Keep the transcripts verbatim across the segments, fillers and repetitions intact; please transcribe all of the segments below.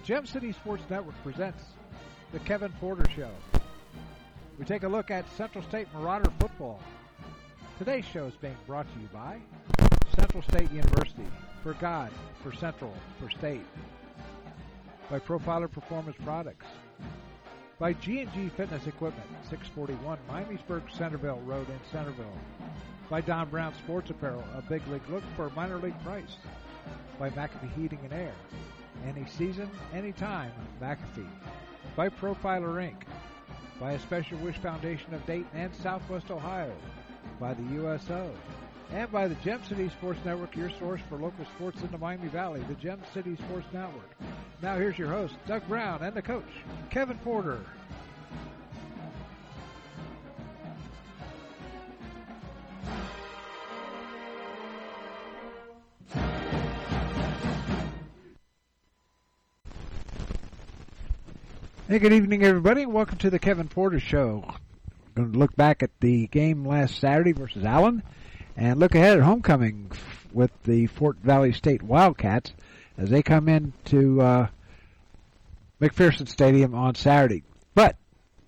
Gem City Sports Network presents the Kevin Porter Show. We take a look at Central State Marauder football. Today's show is being brought to you by Central State University, for God, for Central, for State. By Profiler Performance Products. By G and G Fitness Equipment, six forty-one Miamisburg Centerville Road in Centerville. By Don Brown Sports Apparel, a big league look for a minor league price. By McAfee Heating and Air. Any season, anytime, McAfee. By Profiler Incorporated. By A Special Wish Foundation of Dayton and Southwest Ohio. By the U S O. And by the Gem City Sports Network, your source for local sports in the Miami Valley, the Gem City Sports Network. Now here's your host, Doug Brown, and the coach, Kevin Porter. Hey, good evening, everybody, and welcome to the Kevin Porter Show. We're going to look back at the game last Saturday versus Allen, and look ahead at homecoming with the Fort Valley State Wildcats as they come into uh, McPherson Stadium on Saturday. But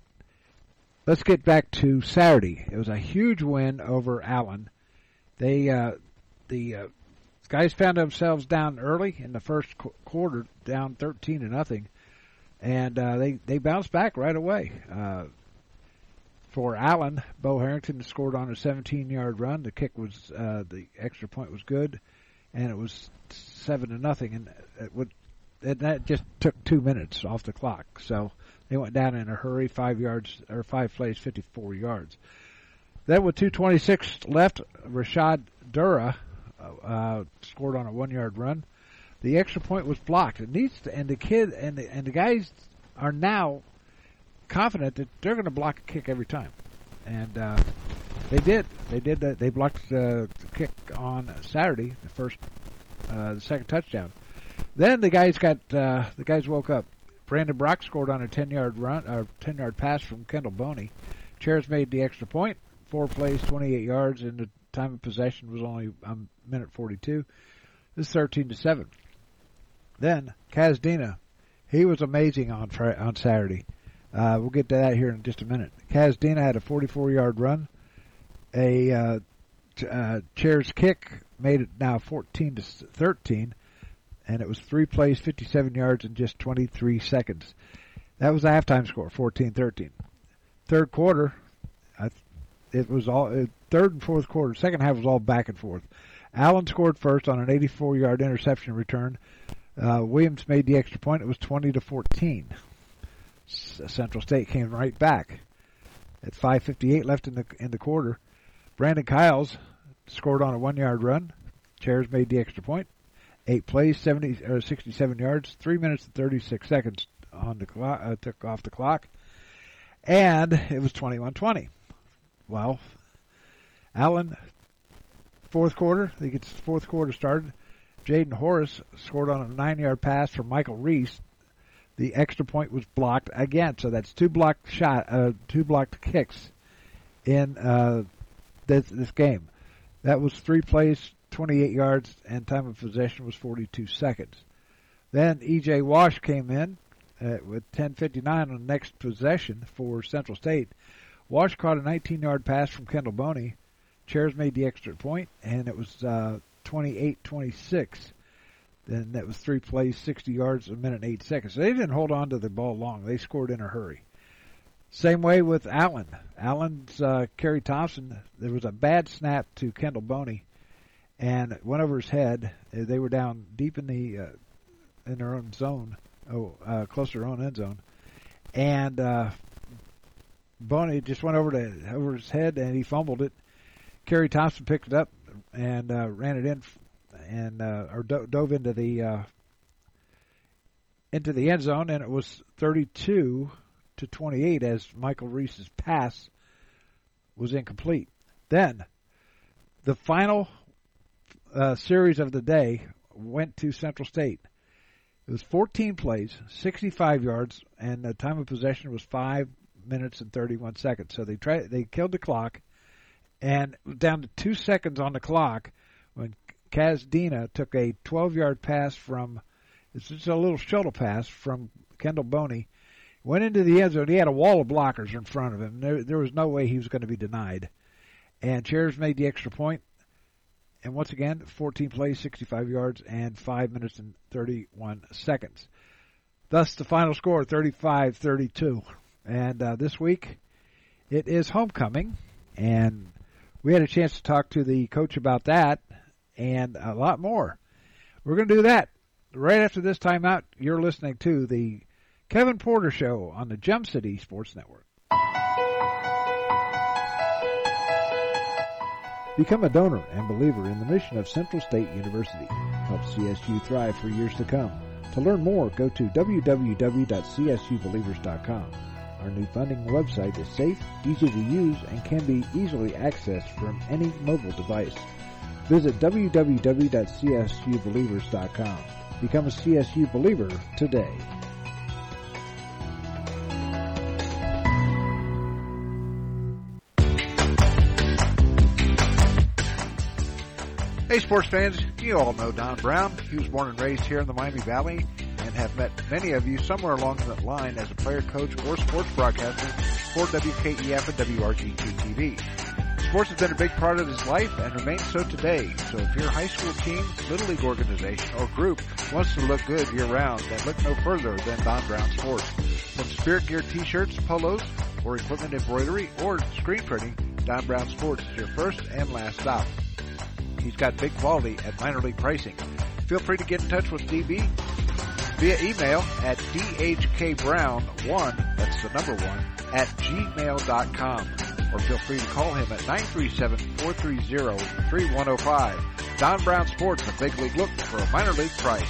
let's get back to Saturday. It was a huge win over Allen. They uh, the uh, guys found themselves down early in the first qu- quarter, down thirteen to nothing. And uh, they, they bounced back right away. Uh, for Allen, Bo Harrington scored on a seventeen-yard run. The kick was, uh, the extra point was good, and it was seven to nothing. And it would, and that just took two minutes off the clock. So they went down in a hurry, five yards or five plays, fifty-four yards. Then with two twenty-six left, Rashad Dura uh, scored on a one-yard run. The extra point was blocked. It needs to, and the kid and the and the guys are now confident that they're going to block a kick every time, and uh, they did. They did that. They blocked the, the kick on Saturday, the first, uh, the second touchdown. Then the guys got uh, the guys woke up. Brandon Brock scored on a ten-yard run, or ten-yard pass from Kendall Boney. Chairs made the extra point. Four plays, twenty-eight yards, and the time of possession was only a minute forty-two. This is thirteen to seven. Then, Kaz Dina, he was amazing on on Saturday. Uh, we'll get to that here in just a minute. Kaz Dina had a forty-four-yard run. A uh, t- uh, Chair's kick made it now fourteen to thirteen, and it was three plays, fifty-seven yards, in just twenty-three seconds. That was the halftime score, fourteen thirteen. Third quarter, uh, it was all uh, third and fourth quarter. Second half was all back and forth. Allen scored first on an eighty-four-yard interception return. Uh, Williams made the extra point. It was twenty to fourteen. S- Central State came right back. At five fifty-eight left in the in the quarter, Brandon Kiles scored on a one-yard run. Chairs made the extra point. Eight plays, seventy or sixty-seven yards, three minutes and thirty-six seconds on the clock. Uh, took off the clock, and it was twenty-one twenty. Well, Allen, fourth quarter. He gets the fourth quarter started. Jaden Horace scored on a nine-yard pass from Michael Reese. The extra point was blocked again, so that's two blocked shot, uh, two blocked kicks in uh, this, this game. That was three plays, twenty-eight yards, and time of possession was forty-two seconds. Then E J Wash came in uh, with ten fifty-nine on the next possession for Central State. Wash caught a nineteen-yard pass from Kendall Boney. Chairs made the extra point, and it was uh, twenty-eight twenty-six. Then that was three plays, sixty yards, a minute and eight seconds. So they didn't hold on to the ball long. They scored in a hurry. Same way with Allen. Allen's uh, Kerry Thompson, there was a bad snap to Kendall Boney, and it went over his head. They were down deep in the uh, in their own zone, oh, uh, close to their own end zone, and uh, Boney just went over to over his head, and he fumbled it. Kerry Thompson picked it up and uh, ran it in, and uh, or do- dove into the uh, into the end zone, and it was thirty-two to twenty-eight as Michael Reese's pass was incomplete. Then the final uh, series of the day went to Central State. It was fourteen plays, sixty-five yards, and the time of possession was five minutes and thirty-one seconds. So they tried, they killed the clock. And it was down to two seconds on the clock when Kaz Dina took a twelve-yard pass from It's just a little shuttle pass from Kendall Boney. Went into the end zone. He had a wall of blockers in front of him. There, there was no way he was going to be denied. And Chairs made the extra point. And once again, fourteen plays, sixty-five yards, and five minutes and thirty-one seconds. Thus, the final score, thirty-five thirty-two. And uh, this week, it is homecoming. And we had a chance to talk to the coach about that and a lot more. We're going to do that right after this timeout. You're listening to the Kevin Porter Show on the Gem City Sports Network. Become a donor and believer in the mission of Central State University. Help C S U thrive for years to come. To learn more, go to w w w dot c s u believers dot com. Our new funding website is safe, easy to use, and can be easily accessed from any mobile device. Visit w w w dot c s u believers dot com. Become a C S U believer today. Hey sports fans, you all know Don Brown. He was born and raised here in the Miami Valley and have met many of you somewhere along that line as a player, coach, or sports broadcaster for W K E F and W R G T T V. Sports has been a big part of his life and remains so today. So if your high school team, little league organization, or group wants to look good year-round, then look no further than Don Brown Sports. From Spirit Gear t-shirts, polos, or equipment embroidery, or screen printing, Don Brown Sports is your first and last stop. He's got big quality at minor league pricing. Feel free to get in touch with D B via email at d h k brown one, that's the number one, at gmail dot com. Or feel free to call him at nine three seven, four three zero, three one zero five. Don Brown Sports, a big league look for a minor league price.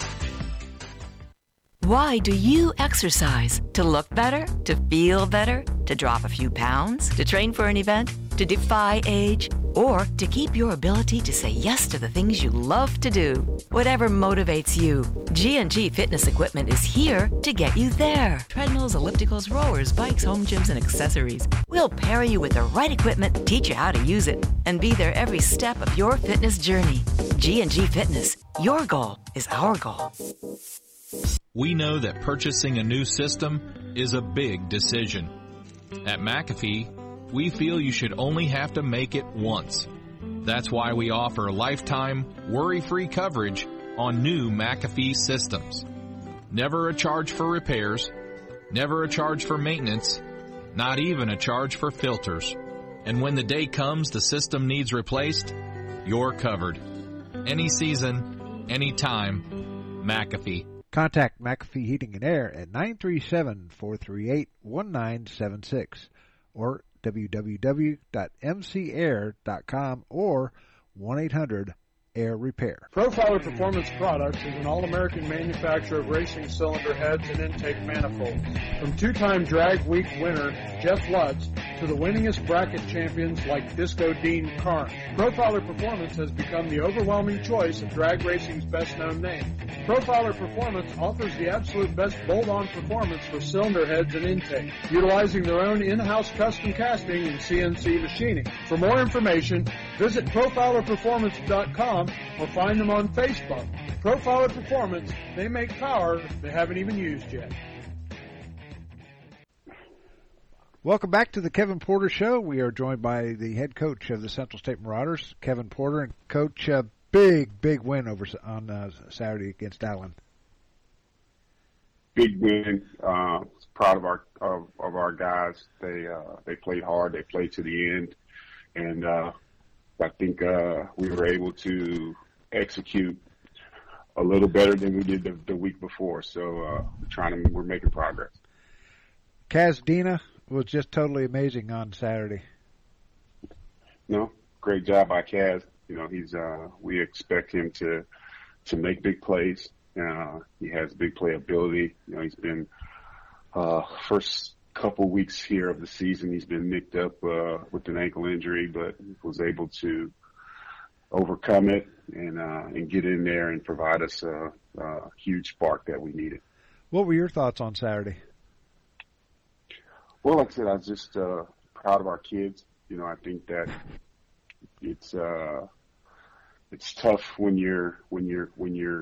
Why do you exercise? To look better? To feel better? To drop a few pounds? To train for an event? To defy age? Or to keep your ability to say yes to the things you love to do? Whatever motivates you, G and G Fitness Equipment is here to get you there. Treadmills, ellipticals, rowers, bikes, home gyms, and accessories. We'll pair you with the right equipment, teach you how to use it, and be there every step of your fitness journey. G and G Fitness. Your goal is our goal. We know that purchasing a new system is a big decision. At McAfee, we feel you should only have to make it once. That's why we offer lifetime, worry-free coverage on new McAfee systems. Never a charge for repairs, never a charge for maintenance, not even a charge for filters. And when the day comes the system needs replaced, you're covered. Any season, any time, McAfee. Contact McAfee Heating and Air at nine three seven, four three eight, one nine seven six or w w w dot m c air dot com or one eight hundred air repair. Profiler Performance Products is an all-American manufacturer of racing cylinder heads and intake manifolds. From two-time Drag Week winner Jeff Lutz to the winningest bracket champions like Disco Dean Karn, Profiler Performance has become the overwhelming choice of drag racing's best-known name. Profiler Performance offers the absolute best bolt-on performance for cylinder heads and intake, utilizing their own in-house custom casting and C N C machining. For more information, visit profiler performance dot com or find them on Facebook. Profiler Performance, they make power they haven't even used yet. Welcome back to the Kevin Porter Show. We are joined by the head coach of the Central State Marauders, Kevin Porter. And Coach, a big, big win over on uh, Saturday against Allen. Big win. Uh, proud of our of, of our guys. They uh, they played hard. They played to the end, and uh, I think uh, we were able to execute a little better than we did the, the week before. So uh, we're trying to we're making progress. Kaz Dina was just totally amazing on Saturday. No, great job by Kaz. You know, he's uh, we expect him to to make big plays. Uh, he has big play ability. You know, he's been uh, first couple weeks here of the season, he's been nicked up uh, with an ankle injury, but was able to overcome it and uh, and get in there and provide us a, a huge spark that we needed. What were your thoughts on Saturday? Well, like I said, I was just uh, proud of our kids. You know, I think that it's uh, it's tough when you're when you're when you're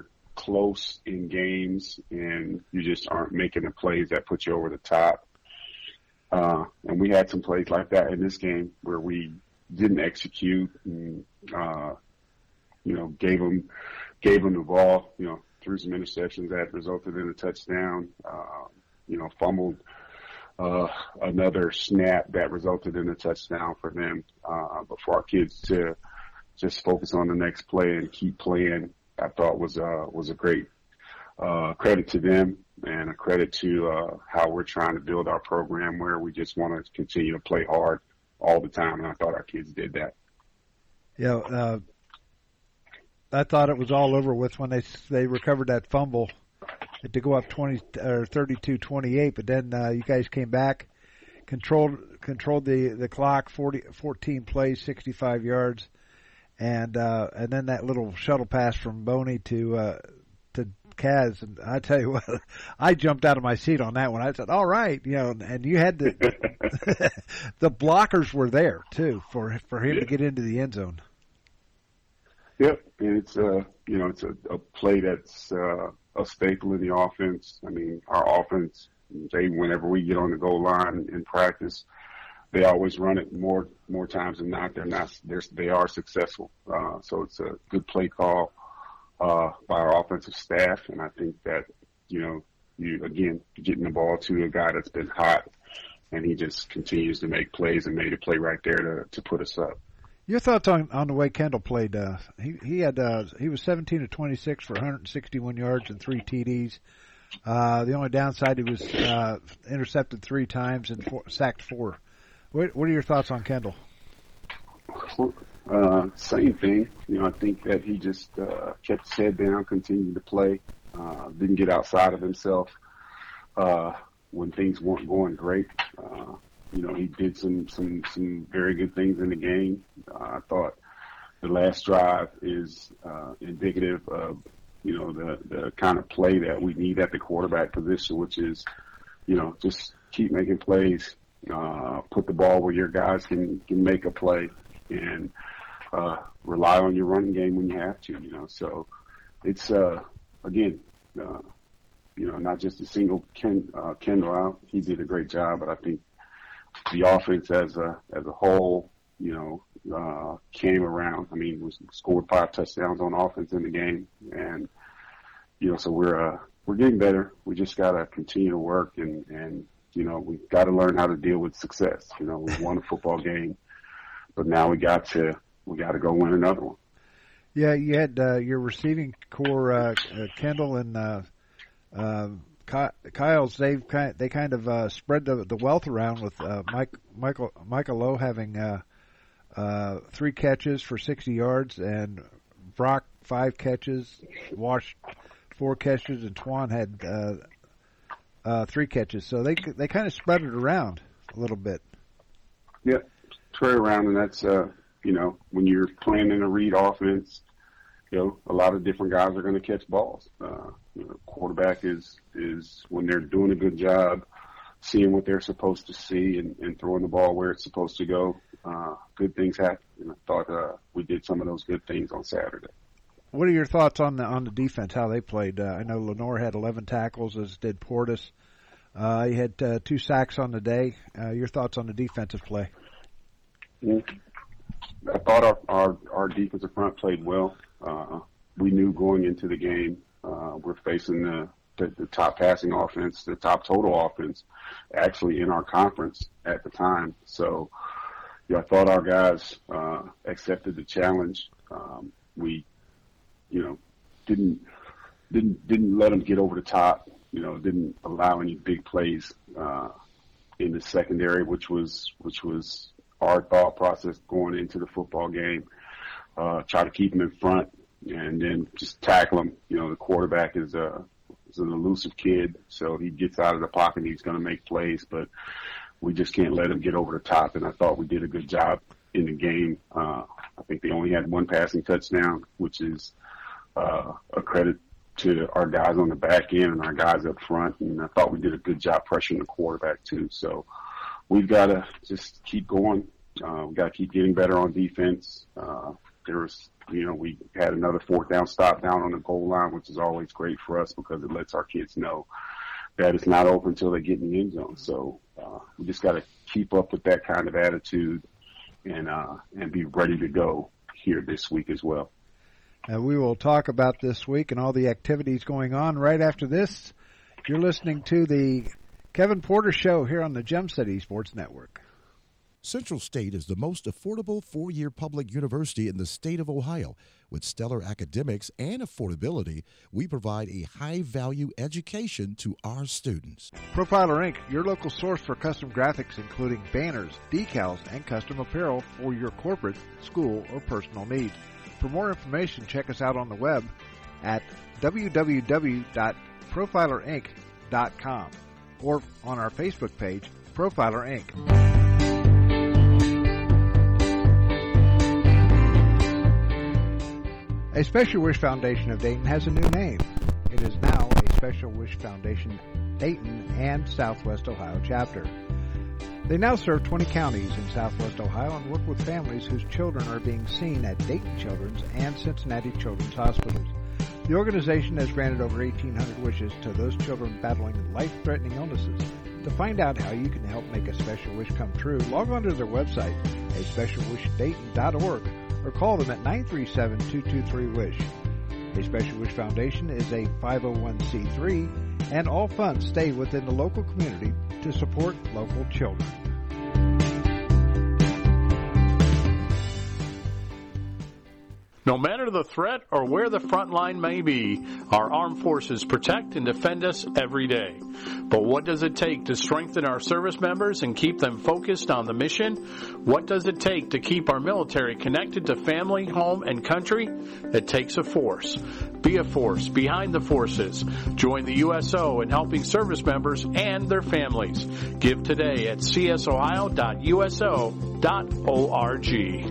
close in games and you just aren't making the plays that put you over the top. Uh, and we had some plays like that in this game where we didn't execute and, uh, you know, gave them, gave them the ball, you know, threw some interceptions that resulted in a touchdown, uh, you know, fumbled, uh, another snap that resulted in a touchdown for them, uh, but for our kids to just focus on the next play and keep playing, I thought was, uh, was a great, uh, credit to them and a credit to, uh, how we're trying to build our program where we just want to continue to play hard all the time. And I thought our kids did that. Yeah. Uh, I thought it was all over with when they, they recovered that fumble to go up twenty or thirty-two twenty-eight, but then, uh, you guys came back, controlled, controlled the, the clock, forty, fourteen plays, sixty-five yards. And, uh, and then that little shuttle pass from Boney to, uh, to Kaz. And I tell you what, I jumped out of my seat on that one. I said, all right, you know, and you had the, the blockers were there too for, for him yeah. to get into the end zone. Yep. And it's, uh, you know, it's a, a play that's, uh, a staple in the offense. I mean, our offense, they, whenever we get on the goal line in practice, they always run it more more times than not. They're not. They're, they are successful. Uh, so it's a good play call uh, by our offensive staff, and I think that you know, you again getting the ball to a guy that's been hot, and he just continues to make plays and made a play right there to to put us up. Your thoughts on, on the way Kendall played? Uh, he he had uh, he was seventeen to twenty-six for one hundred sixty-one yards and three T Ds. Uh, the only downside, he was uh, intercepted three times and four, sacked four. What, what are your thoughts on Kendall? Uh, same thing. You know, I think that he just uh, kept his head down, continued to play, uh, didn't get outside of himself uh, when things weren't going great. Uh, you know, he did some, some, some very good things in the game. Uh, I thought the last drive is uh, indicative of, you know, the, the kind of play that we need at the quarterback position, which is, you know, just keep making plays. Uh, put the ball where your guys can, can make a play and, uh, rely on your running game when you have to, you know. So it's, uh, again, uh, you know, not just a single Ken, uh, Kendall out. He did a great job, but I think the offense as a, as a whole, you know, uh, came around. I mean, we scored five touchdowns on offense in the game and, you know, so we're, uh, we're getting better. We just got to continue to work and, and, you know, we've got to learn how to deal with success. You know, we won a football game, but now we got to we got to go win another one. Yeah, you had uh, your receiving core, uh, uh, Kendall and uh, uh, Kyle's. They've kind they kind of uh, spread the the wealth around with uh, Mike Michael Michael Lowe having uh, uh, three catches for sixty yards, and Brock five catches, Wash four catches, and Twan had. Uh, Uh, three catches, so they they kind of spread it around a little bit. Yeah, spread around, and that's uh, you know, when you're playing in a read offense, you know, a lot of different guys are going to catch balls. Uh, you know, quarterback is is when they're doing a good job, seeing what they're supposed to see and, and throwing the ball where it's supposed to go. Uh, good things happen, and I thought uh, we did some of those good things on Saturday. What are your thoughts on the on the defense? How they played? Uh, I know Lenore had eleven tackles, as did Portis. Uh, he had uh, two sacks on the day. Uh, your thoughts on the defensive play? I thought our, our, our defensive front played well. Uh, we knew going into the game uh, we're facing the, the, the top passing offense, the top total offense, actually in our conference at the time. So, yeah, I thought our guys uh, accepted the challenge. Um, we, you know, didn't didn't didn't let them get over the top. You know, didn't allow any big plays uh, in the secondary, which was which was our thought process going into the football game. Uh, try to keep them in front and then just tackle them. You know, the quarterback is a is an elusive kid, so he gets out of the pocket and he's going to make plays, but we just can't let him get over the top. And I thought we did a good job in the game. Uh, I think they only had one passing touchdown, which is uh, a credit to our guys on the back end and our guys up front. And I thought we did a good job pressuring the quarterback too. So we've got to just keep going. Uh, we've got to keep getting better on defense. Uh, there was, you know, we had another fourth down stop down on the goal line, which is always great for us because it lets our kids know that it's not open until they get in the end zone. So uh, we just got to keep up with that kind of attitude and uh, and be ready to go here this week as well. Uh, we will talk about this week and all the activities going on right after this. You're listening to the Kevin Porter Show here on the Gem City Sports Network. Central State is the most affordable four-year public university in the state of Ohio. With stellar academics and affordability, we provide a high-value education to our students. Profiler Incorporated, your local source for custom graphics including banners, decals, and custom apparel for your corporate, school, or personal needs. For more information, check us out on the web at w w w dot profiler inc dot com or on our Facebook page, Profiler Incorporated. A Special Wish Foundation of Dayton has a new name. It is now a Special Wish Foundation Dayton and Southwest Ohio chapter. They now serve twenty counties in Southwest Ohio and work with families whose children are being seen at Dayton Children's and Cincinnati Children's Hospitals. The organization has granted over eighteen hundred wishes to those children battling life-threatening illnesses. To find out how you can help make a special wish come true, log on to their website, a special wish dayton dot org, or call them at nine three seven, two two three, WISH. A Special Wish Foundation is a five oh one c three, and all funds stay within the local community to support local children. No matter the threat or where the front line may be, our armed forces protect and defend us every day. But what does it take to strengthen our service members and keep them focused on the mission? What does it take to keep our military connected to family, home, and country? It takes a force. Be a force behind the forces. Join the U S O in helping service members and their families. Give today at c s ohio dot u s o dot org.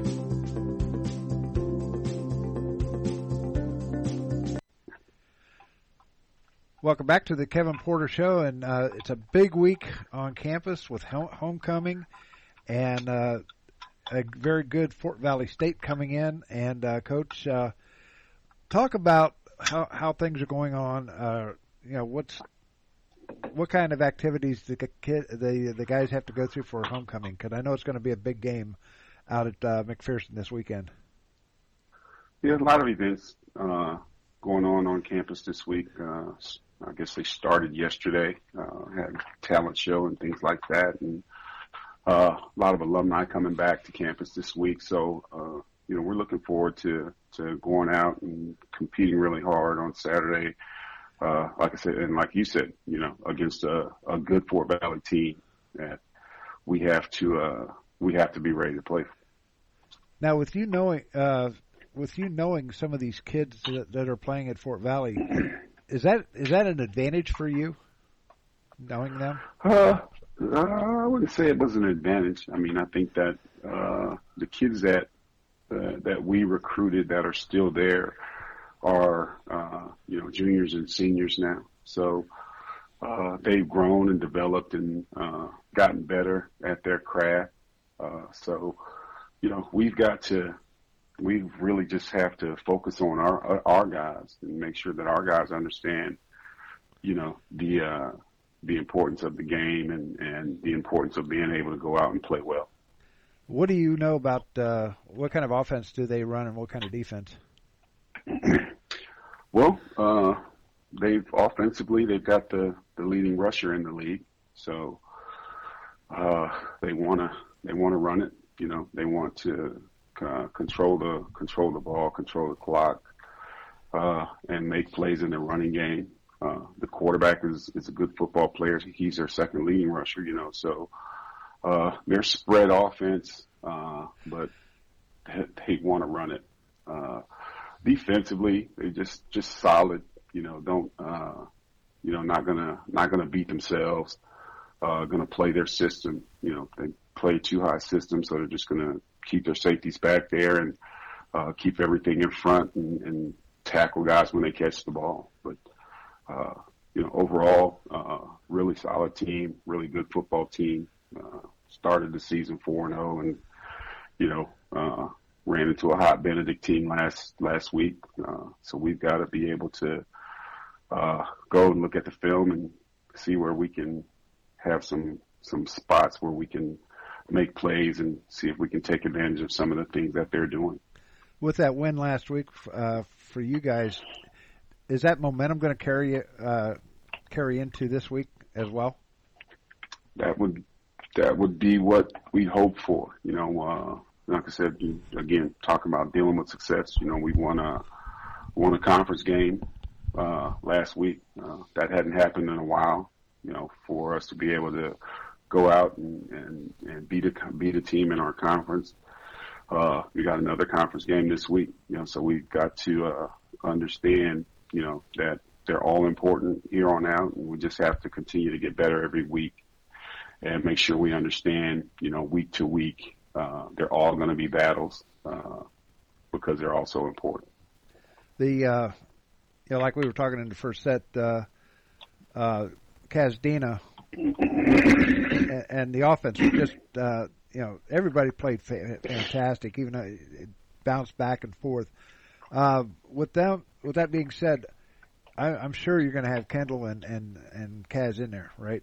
Welcome back to the Kevin Porter Show, and uh, it's a big week on campus with ho- homecoming and uh, a very good Fort Valley State coming in. And uh, Coach, uh, talk about how how things are going on. Uh, you know, what's what kind of activities the kid the the guys have to go through for homecoming? Because I know it's going to be a big game out at uh, McPherson this weekend. Yeah, a lot of events uh, going on on campus this week. Uh, I guess they started yesterday, uh, had a talent show and things like that, and uh, a lot of alumni coming back to campus this week. So, uh, you know, we're looking forward to, to going out and competing really hard on Saturday. Uh, like I said, and like you said, you know, against a, a good Fort Valley team that we have to, uh, we have to be ready to play. Now, with you knowing, uh, with you knowing some of these kids that, that are playing at Fort Valley, Is that is that an advantage for you, knowing them? Uh, uh, I wouldn't say it was an advantage. I mean, I think that uh, the kids that uh, that we recruited that are still there are, uh, you know, juniors and seniors now. So uh, they've grown and developed and uh, gotten better at their craft. Uh, so, you know, we've got to. We really just have to focus on our our guys and make sure that our guys understand, you know, the uh, the importance of the game and, and the importance of being able to go out and play well. What do you know about uh, what kind of offense do they run and what kind of defense? Well, uh, they've offensively they've got the, the leading rusher in the league, so uh, they want to they want to run it. You know, they want to. Uh, control the control the ball, control the clock, uh, and make plays in the running game. Uh, the quarterback is, is a good football player. He's their second leading rusher, you know. So uh, they're spread offense, uh, but they, they want to run it. Uh, defensively, they just just solid. You know, don't uh, you know not gonna not gonna beat themselves. Uh, gonna play their system. You know, they play too high system, so they're just gonna keep their safeties back there and uh, keep everything in front and, and tackle guys when they catch the ball. But, uh, you know, overall, uh, really solid team, really good football team. Uh, started the season four and oh and, you know, uh, ran into a hot Benedict team last last week, uh, so we've got to be able to uh, go and look at the film and see where we can have some some spots where we can make plays and see if we can take advantage of some of the things that they're doing. With that win last week uh, for you guys, is that momentum going to carry uh, carry into this week as well? That would that would be what we hope for. You know, uh, like I said, again, talking about dealing with success. You know, we won a won a conference game uh, last week. Uh, that hadn't happened in a while. You know, for us to be able to go out and, and, and beat a beat a team in our conference. Uh, we got another conference game this week. You know, so we've got to uh, understand, you know, that they're all important here on out, and we just have to continue to get better every week and make sure we understand, you know, week to week, uh, they're all going to be battles uh, because they're all so important. The, uh, you know, like we were talking in the first set, uh, uh, Kazdina and, and the offense was just, uh, you know, everybody played fa- fantastic, even though it bounced back and forth. Uh, with them, with that being said, I, I'm sure you're going to have Kendall and, and, and Kaz in there, right?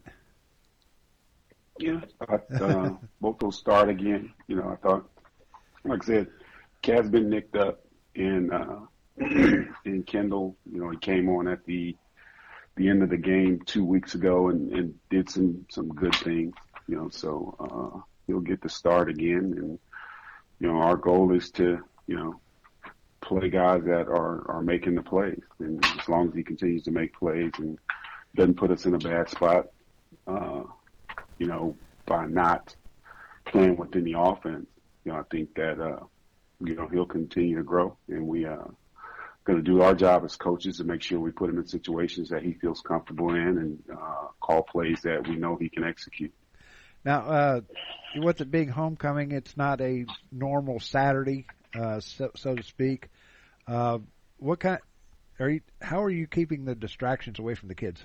Yeah, I, uh, both will start again. You know, I thought, like I said, Kaz been nicked up, and uh, and Kendall, you know, he came on at the the end of the game two weeks ago and, and did some some good things. You know, so uh, he'll get the start again, and you know, our goal is to, you know, play guys that are, are making the plays. And as long as he continues to make plays and doesn't put us in a bad spot, uh, you know, by not playing within the offense, you know, I think that, uh, you know, he'll continue to grow. And we are uh, going to do our job as coaches to make sure we put him in situations that he feels comfortable in and uh, call plays that we know he can execute. Now, uh, with it being homecoming, it's not a normal Saturday, uh, so, so to speak. Uh, what kind? Are you? How are you keeping the distractions away from the kids?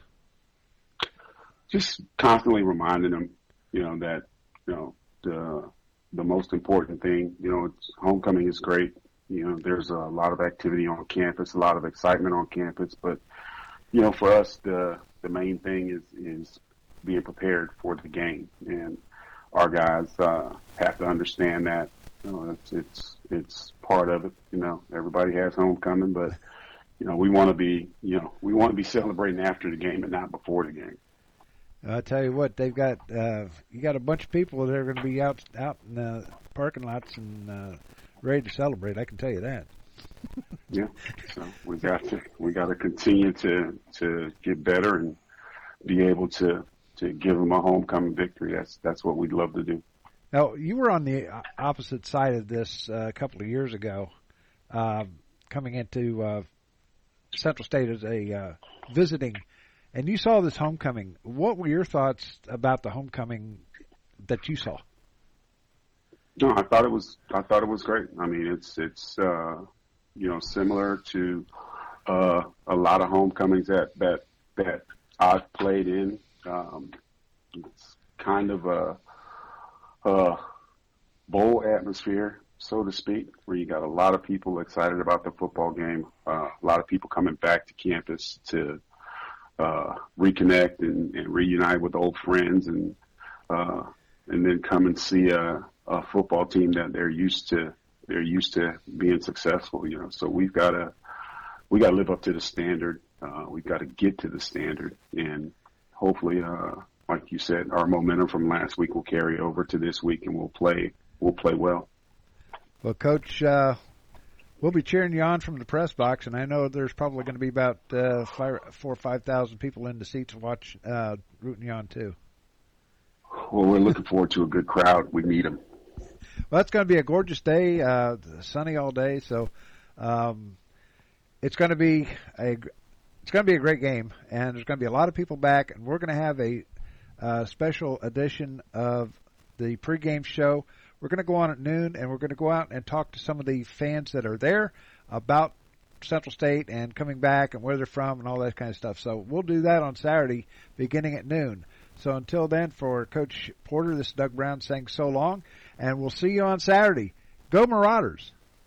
Just constantly reminding them, you know, that you know the the most important thing. You know, it's, homecoming is great. You know, there's a lot of activity on campus, a lot of excitement on campus, but you know, for us, the the main thing is is being prepared for the game, and our guys uh, have to understand that. You know, it's it's it's part of it. You know, everybody has homecoming, but you know, we want to be you know we want to be celebrating after the game and not before the game. I tell you what, they've got uh, you got a bunch of people that are going to be out out in the parking lots and uh, ready to celebrate. I can tell you that. Yeah, so we got to we got to continue to to get better and be able to to give them a homecoming victory. That's that's what we'd love to do. Now, you were on the opposite side of this uh, a couple of years ago, uh, coming into uh, Central State as a uh, visiting, and you saw this homecoming. What were your thoughts about the homecoming that you saw? No, I thought it was I thought it was great. I mean, it's it's uh, you know similar to uh, a lot of homecomings that that that I've played in. Um, it's kind of a Uh, bowl atmosphere, so to speak, where you got a lot of people excited about the football game, uh, a lot of people coming back to campus to uh, reconnect and, and reunite with old friends, and uh, and then come and see a, a football team that they're used to. They're used to being successful, you know. So we've got to we got to live up to the standard. Uh, we've got to get to the standard, and hopefully. Uh, Like you said, our momentum from last week will carry over to this week, and we'll play. We'll play well. Well, Coach, uh, we'll be cheering you on from the press box, and I know there's probably going to be about uh, five, four or five thousand people in the seats to watch, uh, rooting you on too. Well, we're looking forward to a good crowd. We need them. Well, it's going to be a gorgeous day, uh, sunny all day, so um, it's going to be a it's going to be a great game, and there's going to be a lot of people back, and we're going to have a Uh, special edition of the pregame show. We're going to go on at noon, and we're going to go out and talk to some of the fans that are there about Central State and coming back and where they're from and all that kind of stuff. So we'll do that on Saturday beginning at noon. So until then, for Coach Porter, this is Doug Brown saying so long, and we'll see you on Saturday. Go Marauders!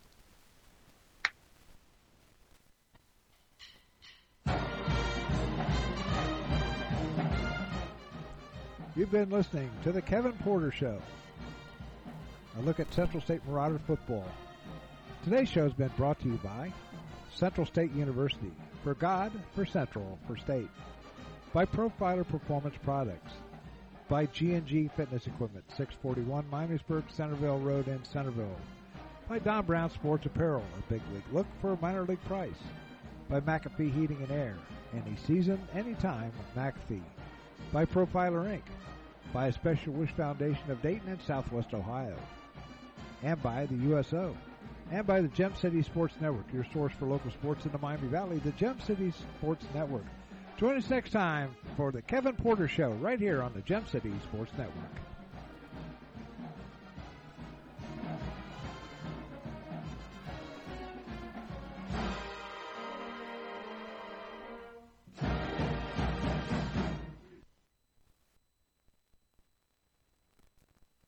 You've been listening to The Kevin Porter Show, a look at Central State Marauder football. Today's show has been brought to you by Central State University, for God, for Central, for State, by Profiler Performance Products, by G and G Fitness Equipment, six forty-one Minersburg, Centerville Road in Centerville, by Don Brown Sports Apparel, a big league look for a minor league price, by McAfee Heating and Air, any season, anytime with McAfee, by Profiler Incorporated, by a Special Wish Foundation of Dayton and Southwest Ohio, and by the U S O, and by the Gem City Sports Network, your source for local sports in the Miami Valley, the Gem City Sports Network. Join us next time for the Kevin Porter Show right here on the Gem City Sports Network.